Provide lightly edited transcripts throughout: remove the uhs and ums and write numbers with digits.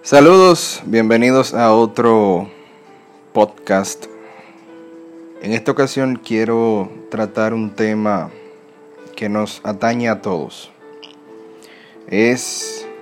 Saludos, bienvenidos a otro podcast. En esta ocasión quiero tratar un tema que nos atañe a todos. Es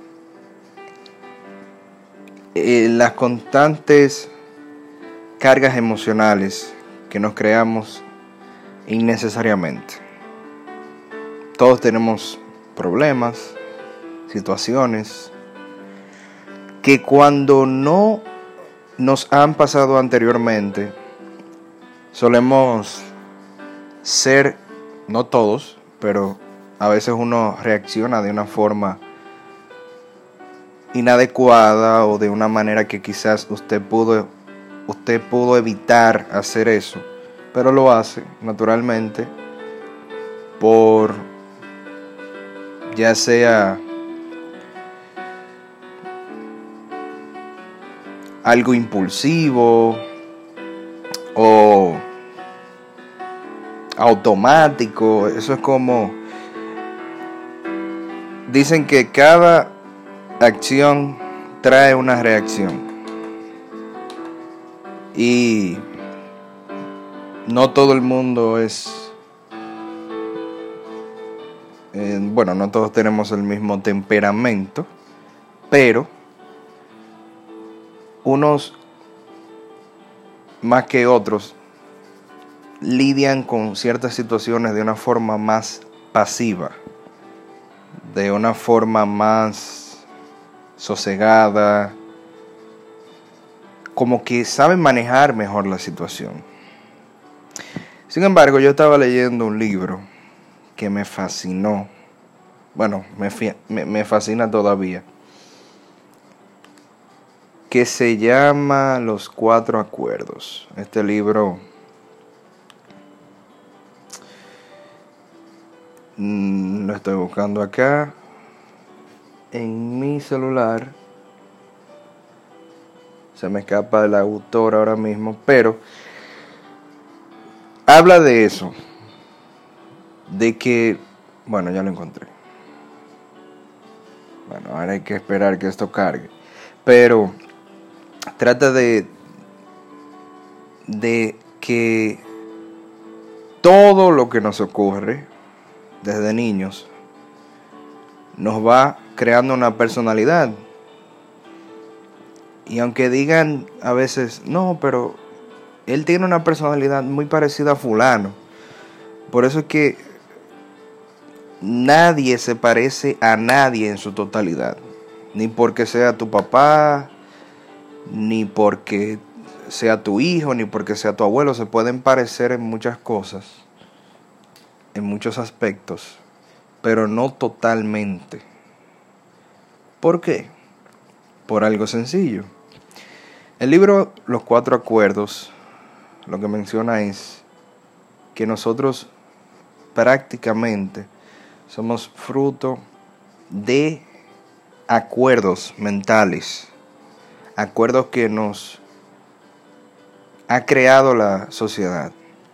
las constantes cargas emocionales que nos creamos innecesariamente. Todos tenemos problemas, situaciones que cuando no nos han pasado anteriormente, solemos ser, no todos, pero a veces uno reacciona de una forma inadecuada o de una manera que quizás usted pudo evitar hacer eso, pero lo hace naturalmente por ya sea algo impulsivo o automático. Eso es como dicen que cada acción trae una reacción y no todo el mundo es no todos tenemos el mismo temperamento, pero unos más que otros lidian con ciertas situaciones de una forma más pasiva, de una forma más sosegada, como que saben manejar mejor la situación. Sin embargo, yo estaba leyendo un libro que me fascinó, me fascina todavía, que se llama Los Cuatro Acuerdos. Este libro lo estoy buscando acá en mi celular. Se me escapa el autor ahora mismo, pero habla de eso, de que, ya lo encontré. Ahora hay que esperar que esto cargue, pero trata de que todo lo que nos ocurre desde niños nos va creando una personalidad. Y aunque digan a veces, no, pero él tiene una personalidad muy parecida a fulano. Por eso es que nadie se parece a nadie en su totalidad. Ni porque sea tu papá, ni porque sea tu hijo, ni porque sea tu abuelo. Se pueden parecer en muchas cosas, en muchos aspectos, pero no totalmente. ¿Por qué? Por algo sencillo. El libro Los Cuatro Acuerdos lo que menciona es que nosotros prácticamente somos fruto de acuerdos mentales, acuerdos que nos ha creado la sociedad.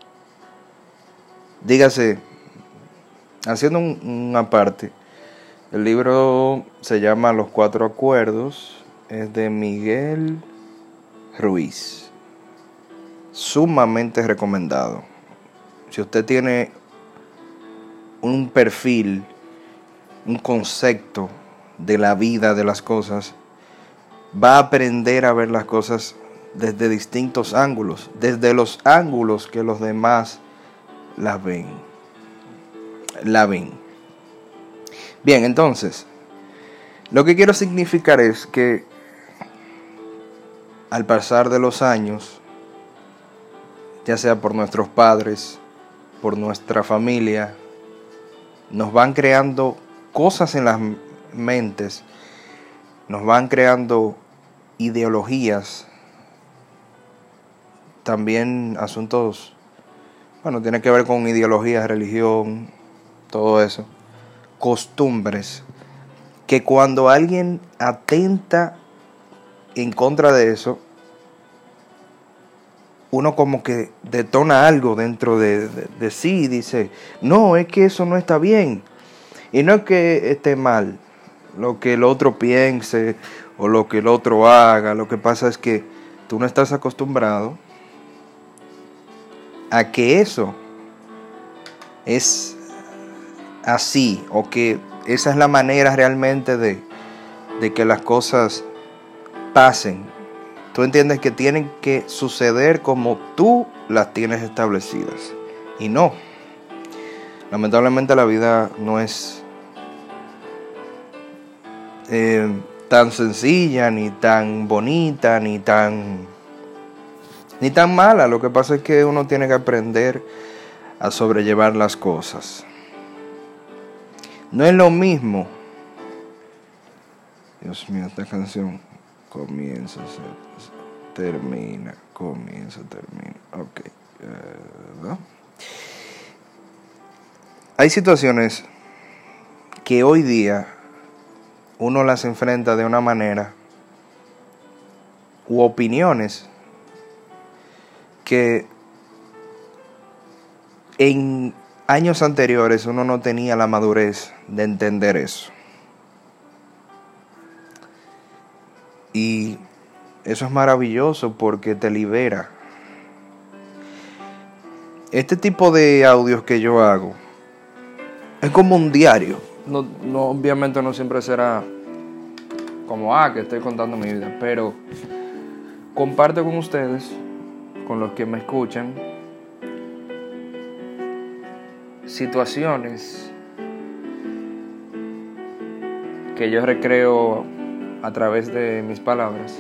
Dígase, haciendo una parte, el libro se llama Los Cuatro Acuerdos, es de Miguel Ruiz, sumamente recomendado. Si usted tiene un perfil, un concepto de la vida, de las cosas, va a aprender a ver las cosas desde distintos ángulos, desde los ángulos que los demás la ven. Bien, entonces, lo que quiero significar es que al pasar de los años, ya sea por nuestros padres, por nuestra familia, nos van creando cosas en las mentes, nos van creando ideologías, también asuntos, tiene que ver con ideologías, religión, todo eso, costumbres, que cuando alguien atenta en contra de eso, uno como que detona algo dentro de sí y dice, no, es que eso no está bien. Y no es que esté mal, lo que el otro piense o lo que el otro haga. Lo que pasa es que tú no estás acostumbrado a que eso es así, o que esa es la manera realmente de que las cosas pasen. Tú entiendes que tienen que suceder como tú las tienes establecidas. Y no. Lamentablemente la vida no es tan sencilla, ni tan bonita, ni tan mala. Lo que pasa es que uno tiene que aprender a sobrellevar las cosas. No es lo mismo. Dios mío, esta canción comienza, termina, comienza, termina. Ok. ¿No? Hay situaciones que hoy día uno las enfrenta de una manera, u opiniones que en años anteriores uno no tenía la madurez de entender eso. Y eso es maravilloso porque te libera. Este tipo de audios que yo hago es como un diario. No, obviamente no siempre será como que estoy contando mi vida, pero comparto con ustedes, con los que me escuchan, situaciones que yo recreo a través de mis palabras,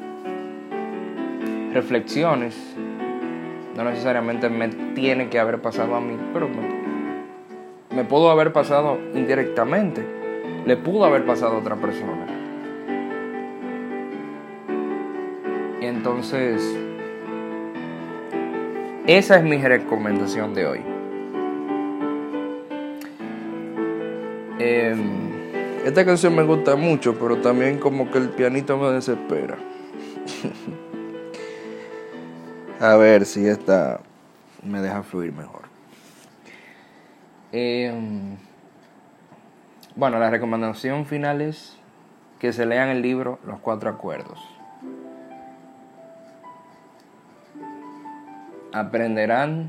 reflexiones. No necesariamente me tiene que haber pasado a mí, pero me pudo haber pasado indirectamente. Le pudo haber pasado a otra persona. Y entonces, esa es mi recomendación de hoy. Esta canción me gusta mucho, pero también como que el pianito me desespera. A ver si esta me deja fluir mejor. Bueno, la recomendación final es que se lean el libro Los Cuatro Acuerdos. Aprenderán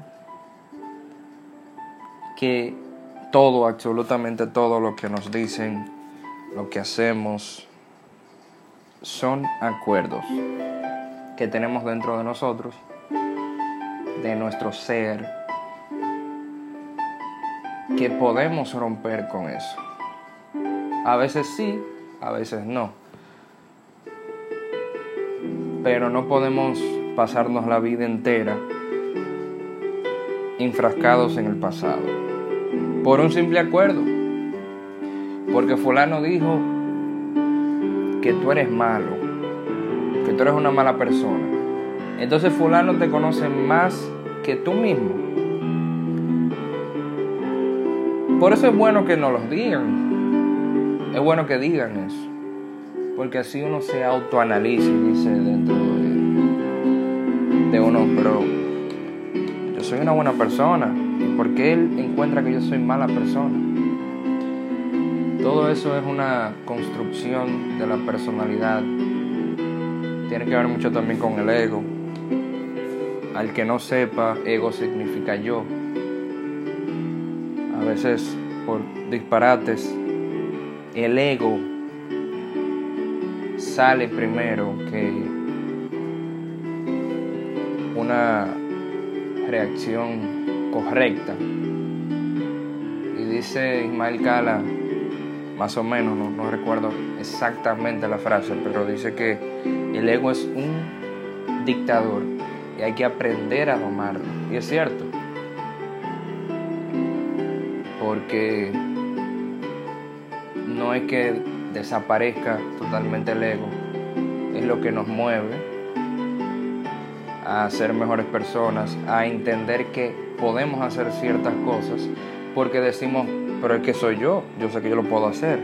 que todo, absolutamente todo lo que nos dicen, lo que hacemos, son acuerdos que tenemos dentro de nosotros, de nuestro ser, que podemos romper con eso. A veces sí, a veces no. Pero no podemos pasarnos la vida entera enfrascados en el pasado. Por un simple acuerdo. Porque fulano dijo que tú eres malo, que tú eres una mala persona. Entonces fulano te conoce más que tú mismo. Por eso es bueno que nos los digan. Es bueno que digan eso. Porque así uno se autoanaliza y dice dentro de uno, pero yo soy una buena persona. ¿Y por qué él encuentra que yo soy mala persona? Todo eso es una construcción de la personalidad. Tiene que ver mucho también con el ego. Al que no sepa, ego significa yo. A veces, por disparates, el ego sale primero que una reacción correcta. Y dice Ismael Cala, más o menos, no recuerdo exactamente la frase, pero dice que el ego es un dictador y hay que aprender a domarlo. Y es cierto, porque no es que desaparezca totalmente el ego, es lo que nos mueve a ser mejores personas, a entender que podemos hacer ciertas cosas, porque decimos, pero es que soy yo sé que yo lo puedo hacer.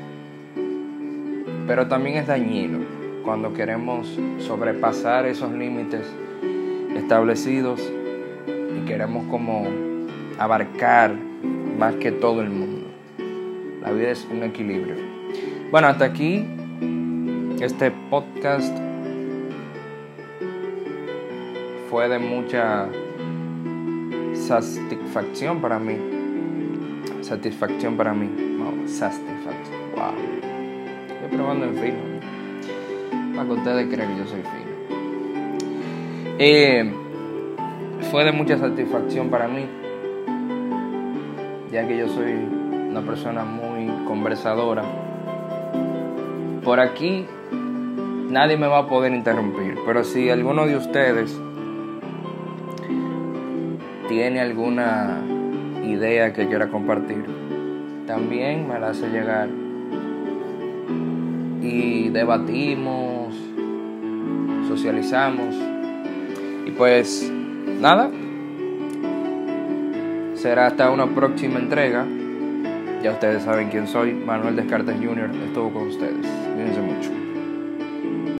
Pero también es dañino cuando queremos sobrepasar esos límites establecidos y queremos como abarcar más que todo el mundo. La vida es un equilibrio. Bueno, hasta aquí este podcast fue de mucha satisfacción para mí. Wow, satisfacción. Wow. Estoy probando en fino, para que ustedes crean que yo soy fino. Fue de mucha satisfacción para mí, ya que yo soy una persona muy conversadora. Por aquí nadie me va a poder interrumpir, pero si alguno de ustedes tiene alguna idea que quiera compartir, también me la hace llegar y debatimos, socializamos. Y pues nada, será hasta una próxima entrega. Ya ustedes saben quién soy. Manuel Descartes Jr. estuvo con ustedes. Cuídense mucho.